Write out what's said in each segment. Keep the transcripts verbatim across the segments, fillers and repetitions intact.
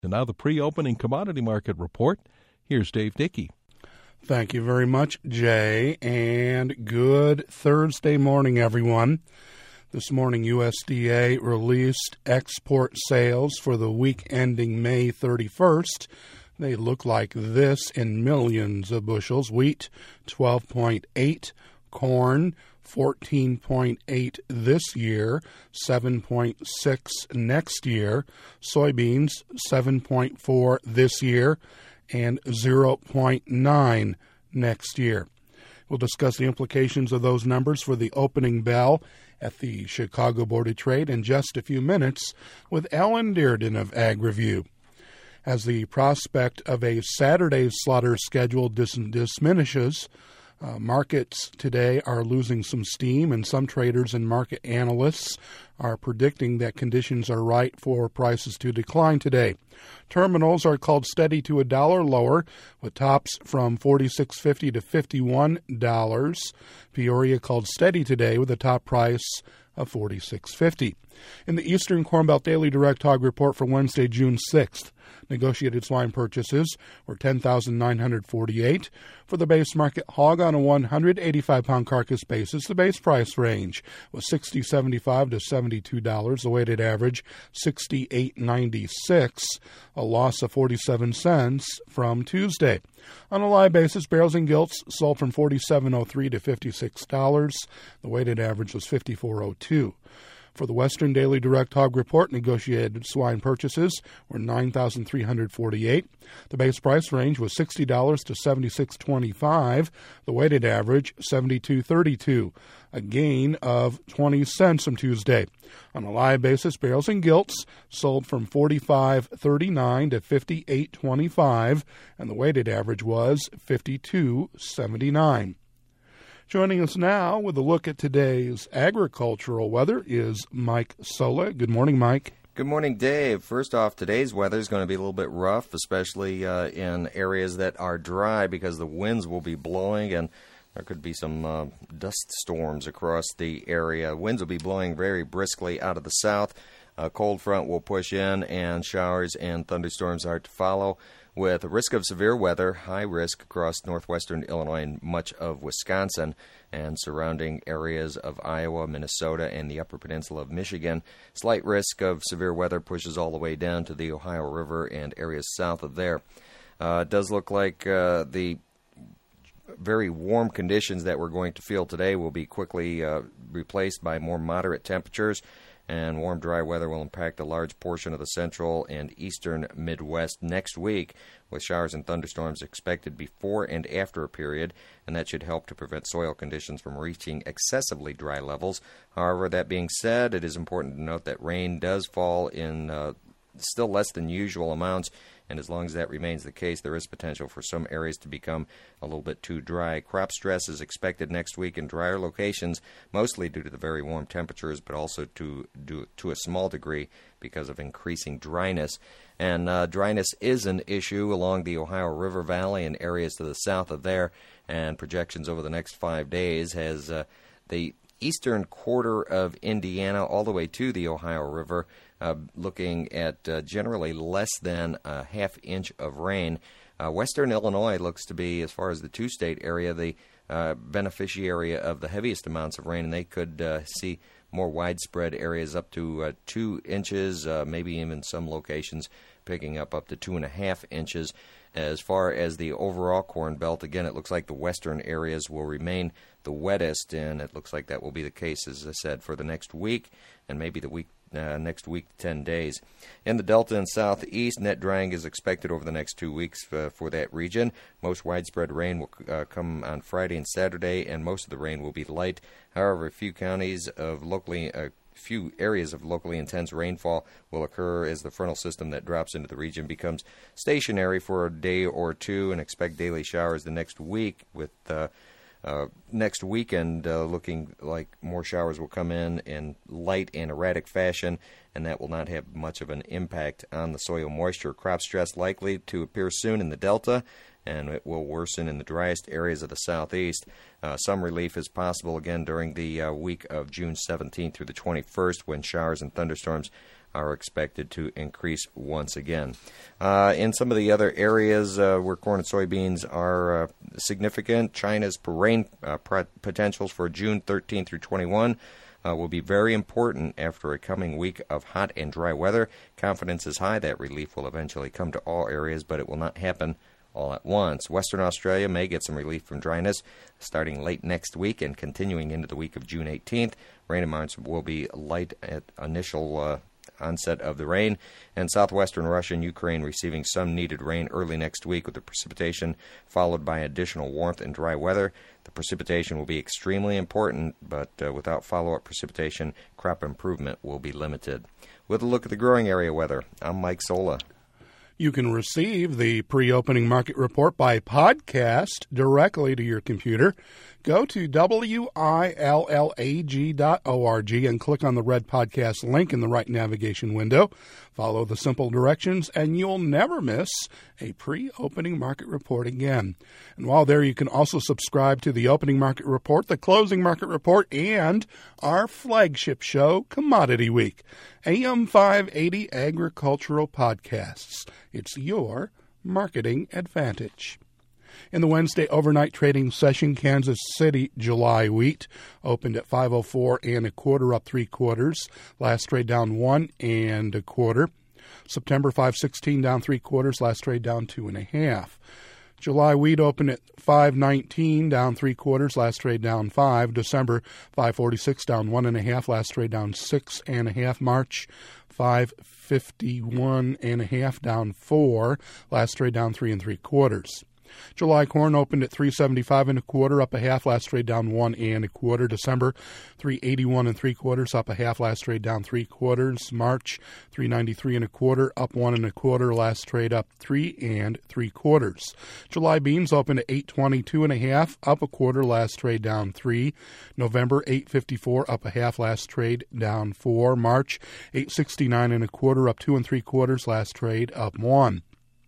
And now the pre-opening commodity market report. Here's Dave Dickey. Thank you very much, Jay, and good Thursday morning, everyone. This morning, U S D A released export sales for the week ending May thirty-first. They look like this in millions of bushels. Wheat, twelve point eight. Corn, fourteen point eight this year, seven point six next year. Soybeans, seven point four this year, and zero point nine next year. We'll discuss the implications of those numbers for the opening bell at the Chicago Board of Trade in just a few minutes with Alan Dearden of Ag Review. As the prospect of a Saturday slaughter schedule dis- diminishes, Uh, markets today are losing some steam, and some traders and market analysts are predicting that conditions are right for prices to decline today. Terminals are called steady to a dollar lower, with tops from forty-six fifty to fifty-one dollars. Peoria called steady today with a top price of forty-six fifty. In the Eastern Corn Belt Daily Direct Hog Report for Wednesday, June sixth, negotiated swine purchases were ten thousand nine hundred forty-eight. For the base market hog on a one hundred eighty-five pound carcass basis, the base price range was sixty seventy-five to seventy-two dollars. The weighted average sixty-eight ninety-six, a loss of forty-seven cents from Tuesday. On a live basis, barrels and gilts sold from forty-seven oh three to fifty-six dollars. The weighted average was fifty-four oh two. For the Western Daily Direct Hog Report, negotiated swine purchases were nine thousand three hundred forty-eight. The base price range was sixty dollars to seventy-six twenty-five. The weighted average, seventy-two thirty-two, a gain of twenty cents from Tuesday. On a live basis, barrels and gilts sold from forty-five thirty-nine to fifty-eight twenty-five, and the weighted average was fifty-two seventy-nine. Joining us now with a look at today's agricultural weather is Mike Sola. Good morning, Mike. Good morning, Dave. First off, today's weather is going to be a little bit rough, especially uh, in areas that are dry because the winds will be blowing and there could be some uh, dust storms across the area. Winds will be blowing very briskly out of the south. A cold front will push in and showers and thunderstorms are to follow, with a risk of severe weather, high risk across northwestern Illinois and much of Wisconsin and surrounding areas of Iowa, Minnesota, and the upper peninsula of Michigan. Slight risk of severe weather pushes all the way down to the Ohio River and areas south of there. Uh, it does look like uh, the very warm conditions that we're going to feel today will be quickly uh, replaced by more moderate temperatures, and warm, dry weather will impact a large portion of the central and eastern Midwest next week, with showers and thunderstorms expected before and after a period, and that should help to prevent soil conditions from reaching excessively dry levels. However, that being said, it is important to note that rain does fall in uh, still less than usual amounts, and as long as that remains the case, there is potential for some areas to become a little bit too dry. Crop stress is expected next week in drier locations, mostly due to the very warm temperatures, but also to, to, to a small degree because of increasing dryness. And uh, dryness is an issue along the Ohio River Valley and areas to the south of there, and projections over the next five days has uh, the eastern quarter of Indiana all the way to the Ohio River Uh, looking at uh, generally less than a half inch of rain. Uh, Western Illinois looks to be, as far as the two-state area, the uh, beneficiary of the heaviest amounts of rain, and they could uh, see more widespread areas up to uh, two inches, uh, maybe even some locations picking up up to two and a half inches. As far as the overall Corn Belt, again, it looks like the western areas will remain the wettest, and it looks like that will be the case, as I said, for the next week and maybe the week Uh, next week to ten days. In the Delta and Southeast, net drying is expected over the next two weeks uh, for that region. Most widespread rain will uh, come on Friday and Saturday, and most of the rain will be light. However, a few counties of locally, a uh, few areas of locally intense rainfall will occur as the frontal system that drops into the region becomes stationary for a day or two, and expect daily showers the next week with uh, Uh, next weekend, uh, looking like more showers will come in in light and erratic fashion, and that will not have much of an impact on the soil moisture. Crop stress likely to appear soon in the Delta, and it will worsen in the driest areas of the southeast. Uh, some relief is possible again during the uh, week of June seventeenth through the twenty-first, when showers and thunderstorms are expected to increase once again. Uh, in some of the other areas uh, where corn and soybeans are uh, significant, China's rain uh, potentials for June thirteenth through twenty-one uh, will be very important after a coming week of hot and dry weather. Confidence is high that relief will eventually come to all areas, but it will not happen all at once. Western Australia may get some relief from dryness starting late next week and continuing into the week of June eighteenth. Rain amounts will be light at initial uh, onset of the rain, and southwestern Russia and Ukraine receiving some needed rain early next week, with the precipitation followed by additional warmth and dry weather. The precipitation will be extremely important, but uh, without follow-up precipitation, crop improvement will be limited. With a look at the growing area weather, I'm Mike Sola. You can receive the pre-opening market report by podcast directly to your computer. Go to W I L L A G dot org and click on the red podcast link in the right navigation window. Follow the simple directions, and you'll never miss a pre-opening market report again. And while there, you can also subscribe to the opening market report, the closing market report, and our flagship show, Commodity Week, A M five eighty Agricultural Podcasts. It's your marketing advantage. In the Wednesday overnight trading session, Kansas City July wheat opened at five oh four and a quarter, up three quarters. Last trade down one and a quarter. September five sixteen down three quarters. Last trade down two and a half. July wheat opened at five nineteen down three quarters. Last trade down five. December five forty-six down one and a half. Last trade down six and a half. March five fifty-one and a half down four. Last trade down three and three quarters. July corn opened at three seventy-five and a quarter, up a half. Last trade down one and a quarter. December three eighty-one and three quarters, up a half. Last trade down three quarters. March three ninety-three and a quarter, up one and a quarter. Last trade up three and three quarters. July beans opened at eight twenty-two and a half, up a quarter. Last trade down three. November eight fifty-four, up a half. Last trade down four. March eight sixty-nine and a quarter, up two and three quarters. Last trade up one.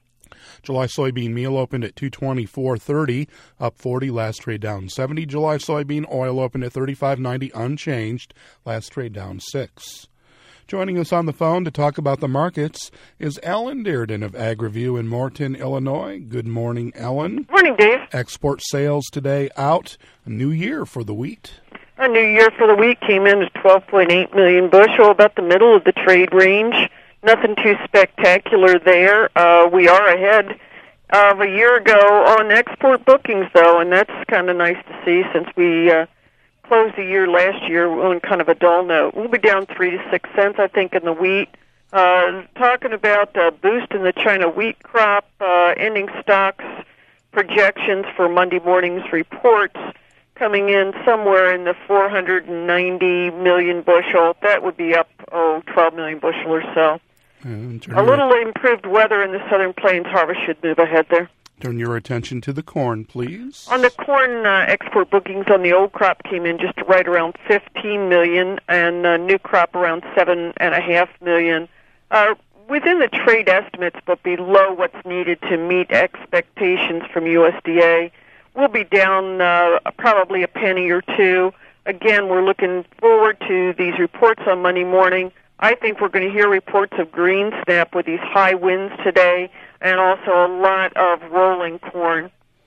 July soybean meal opened at two twenty-four thirty, up forty. Last trade down seventy. July soybean oil opened at thirty-five ninety, unchanged. Last trade down six. Joining us on the phone to talk about the markets is Ellen Dearden of AgriView in Morton, Illinois. Good morning, Ellen. Morning, Dave. Export sales today out. A new year for the wheat. Our new year for the wheat came in at twelve point eight million bushel, about the middle of the trade range. Nothing too spectacular there. Uh, we are ahead of a year ago on export bookings, though, and that's kind of nice to see since we uh, closed the year last year on kind of a dull note. We'll be down three to six cents, I think, in the wheat. Uh, talking about a boost in the China wheat crop, uh, ending stocks projections for Monday morning's reports coming in somewhere in the four hundred ninety million bushel. That would be up, oh, twelve million bushel or so. A little improved weather in the Southern Plains harvest should move ahead there. Turn your attention to the corn, please. On the corn, uh, export bookings on the old crop came in just right around fifteen million, and uh, new crop around seven and a half million. Uh, within the trade estimates, but below what's needed to meet expectations from U S D A. We'll be down uh, probably a penny or two. Again, we're looking forward to these reports on Monday morning. I think we're going to hear reports of green snap with these high winds today, and also a lot of rolling corn.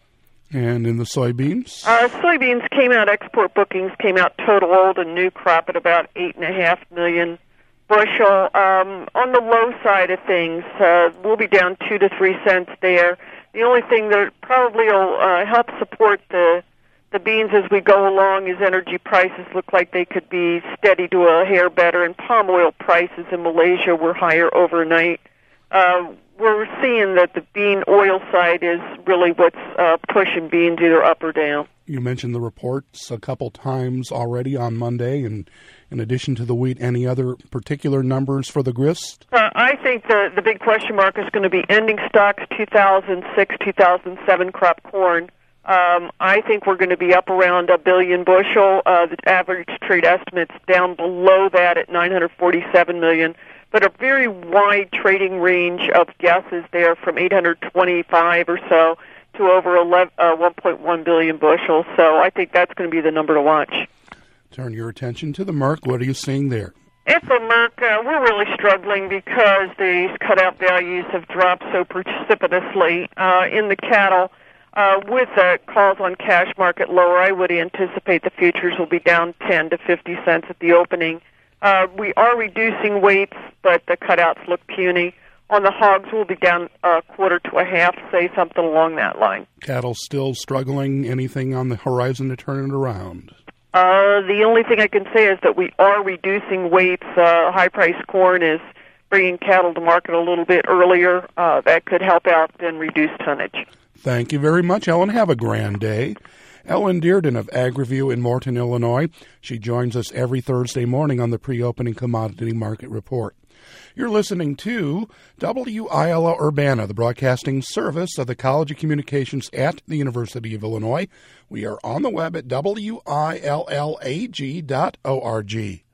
And in the soybeans? Uh, soybeans came out, export bookings came out total old and new crop at about eight and a half million bushel. Um, on the low side of things, uh, we'll be down two to three cents there. The only thing that probably will uh, help support the the beans as we go along is energy prices look like they could be steady to a hair better, and palm oil prices in Malaysia were higher overnight. Uh, we're seeing that the bean oil side is really what's uh, pushing beans either up or down. You mentioned the reports a couple times already on Monday, and in addition to the wheat, any other particular numbers for the grist? Uh, I think the, the big question mark is going to be ending stocks two thousand six, two thousand seven crop corn. Um, I think we're going to be up around a billion bushel. Uh, the average trade estimate's down below that at nine hundred forty-seven million, but a very wide trading range of guesses there from eight hundred twenty-five or so to over eleven, uh, one point one billion bushel. So I think that's going to be the number to watch. Turn your attention to the Merck. What are you seeing there? And for Merck, uh, we're really struggling because these cutout values have dropped so precipitously uh, in the cattle. Uh, with the calls on cash market lower, I would anticipate the futures will be down ten to fifty cents at the opening. Uh, we are reducing weights, but the cutouts look puny. On the hogs, we'll be down a quarter to a half, say something along that line. Cattle still struggling. Anything on the horizon to turn it around? Uh, the only thing I can say is that we are reducing weights. Uh, high-priced corn is bringing cattle to market a little bit earlier. Uh, that could help out and reduce tonnage. Thank you very much, Ellen. Have a grand day. Ellen Dearden of AgriView in Morton, Illinois. She joins us every Thursday morning on the pre-opening commodity market report. You're listening to W I L L Urbana, the broadcasting service of the College of Communications at the University of Illinois. We are on the web at W I L L A G dot org.